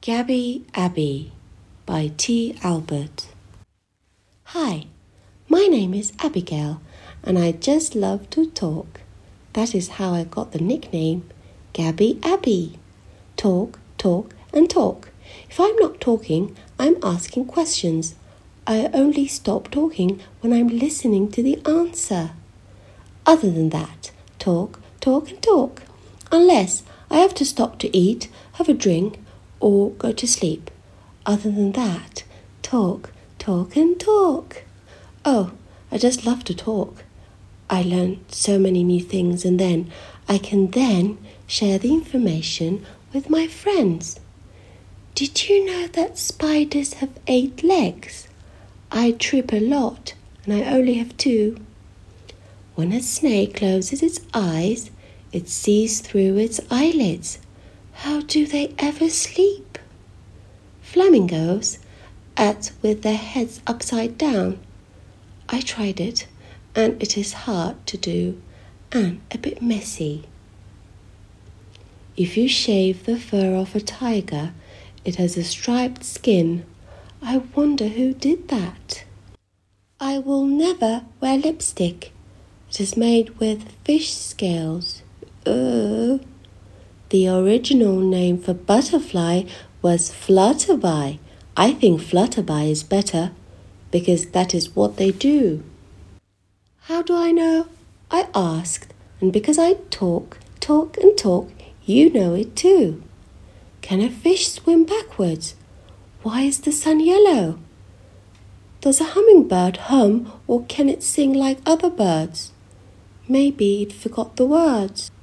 Gabby Abby by T. Albert. Hi, my name is Abigail and I just love to talk. That is how I got the nickname Gabby Abby. Talk, talk and talk. If I'm not talking, I'm asking questions. I only stop talking when I'm listening to the answer. Other than that, talk, talk and talk. Unless I have to stop to eat, have a drink, or go to sleep. Other than that, talk, talk and talk. Oh, I just love to talk. I learn so many new things and then I can share the information with my friends. Did you know that spiders have 8 legs? I trip a lot and I only have 2. When a snake closes its eyes, it sees through its eyelids. How do they ever sleep? Flamingos act with their heads upside down. I tried it, and it is hard to do and a bit messy. If you shave the fur off a tiger, it has a striped skin. I wonder who did that. I will never wear lipstick. It is made with fish scales. The original name for butterfly was flutterby. I think flutterby is better because that is what they do. How do I know? I asked, and because I talk and talk, you know it too. Can a fish swim backwards? Why is the sun yellow? Does a hummingbird hum or can it sing like other birds? Maybe it forgot the words.